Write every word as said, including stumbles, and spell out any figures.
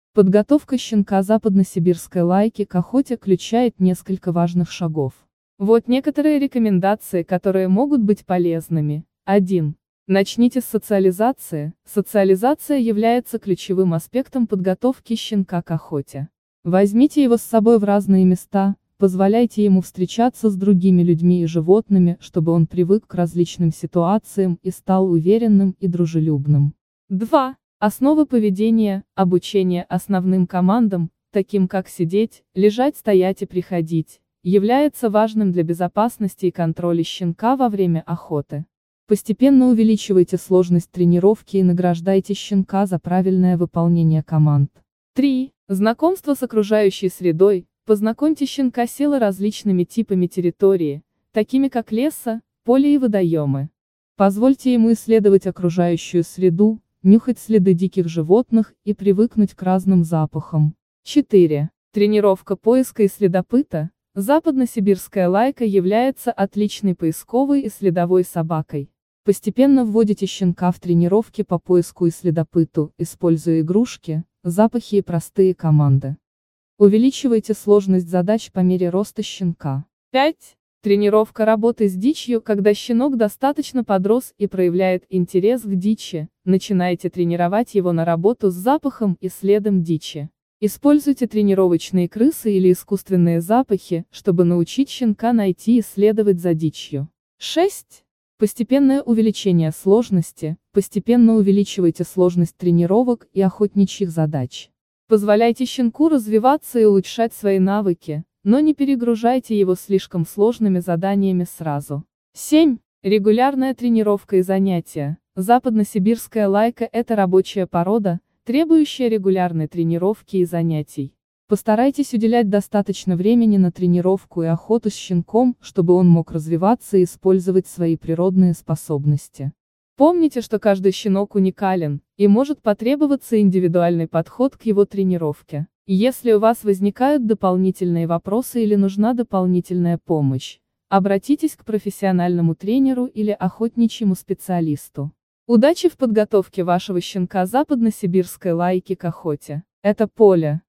Подготовка щенка западносибирской лайки к охоте включает несколько важных шагов. Вот некоторые рекомендации, которые могут быть полезными. один. Начните с социализации. Социализация является ключевым аспектом подготовки щенка к охоте. Возьмите его с собой в разные места, позволяйте ему встречаться с другими людьми и животными, чтобы он привык к различным ситуациям и стал уверенным и дружелюбным. два. Основы поведения, обучение основным командам, таким как сидеть, лежать, стоять и приходить, является важным для безопасности и контроля щенка во время охоты. Постепенно увеличивайте сложность тренировки и награждайте щенка за правильное выполнение команд. три. Знакомство с окружающей средой. Познакомьте щенка с различными типами территории, такими как леса, поля и водоемы. Позвольте ему исследовать окружающую среду, нюхать следы диких животных и привыкнуть к разным запахам. четыре. Тренировка поиска и следопыта. Западносибирская лайка является отличной поисковой и следовой собакой. Постепенно вводите щенка в тренировки по поиску и следопыту, используя игрушки, запахи и простые команды. Увеличивайте сложность задач по мере роста щенка. пять. Тренировка работы с дичью. Когда щенок достаточно подрос и проявляет интерес к дичи, начинайте тренировать его на работу с запахом и следом дичи. Используйте тренировочные крысы или искусственные запахи, чтобы научить щенка найти и следовать за дичью. шесть. Постепенное увеличение сложности. Постепенно увеличивайте сложность тренировок и охотничьих задач. Позволяйте щенку развиваться и улучшать свои навыки, но не перегружайте его слишком сложными заданиями сразу. семь. Регулярная тренировка и занятия. Западносибирская лайка – это рабочая порода, требующая регулярной тренировки и занятий. Постарайтесь уделять достаточно времени на тренировку и охоту с щенком, чтобы он мог развиваться и использовать свои природные способности. Помните, что каждый щенок уникален, и может потребоваться индивидуальный подход к его тренировке. Если у вас возникают дополнительные вопросы или нужна дополнительная помощь, обратитесь к профессиональному тренеру или охотничьему специалисту. Удачи в подготовке вашего щенка западносибирской лайки к охоте. Это поле.